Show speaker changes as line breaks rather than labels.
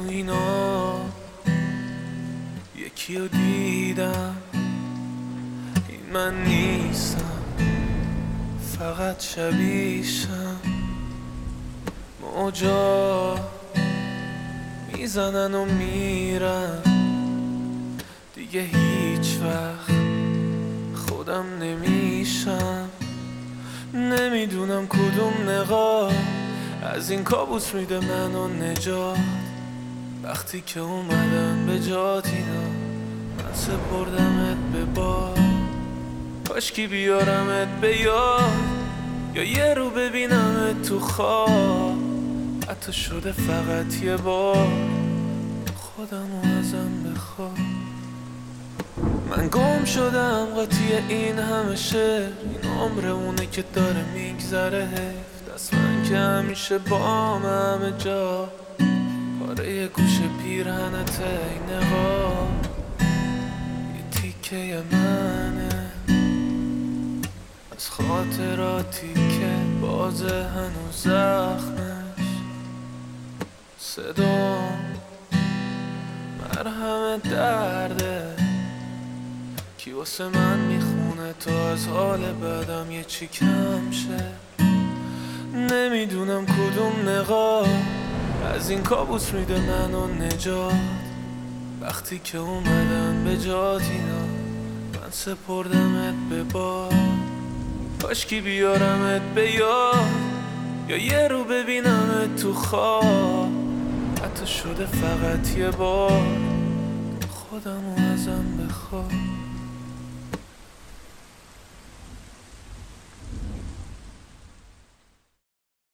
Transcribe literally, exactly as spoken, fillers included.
اینا یکی رو دیدم، این من نیستم، فقط شبیشم. موجا میزنن و میرن، دیگه هیچ وقت خودم نمیشم. نمیدونم کدوم نقاب از این کابوس میده منو نجات. وقتی که اومدم به جات اینا، من سپردمت به باد. کاشکی بیارمت به یاد، یا یه رو ببینمت تو خواب. حتی شده فقط یه بار خودمو ازم بخواد. من گم شدم قاطی این همه شعر، این عمر اونه که داره میگذره حیف. دست من که همیشه بام همه جا، پاره یه گوشه پیرهنت این نقاب یه تیکه منه از خاطراتی که بازه هنوز زخمش. صدام مرهم درده، کی واسه من میخونه تا از حال بعدم یه چی کم شه. نمیدونم کدوم نقاب از این کابوس میده منو نجات. وقتی که اومدم به جات اینا، من سپردمت به باد. کاشکی بیارمت به یاد، یا یه رو ببینمت تو خواب. حتی شده فقط یه بار خودمو ازم بخواد.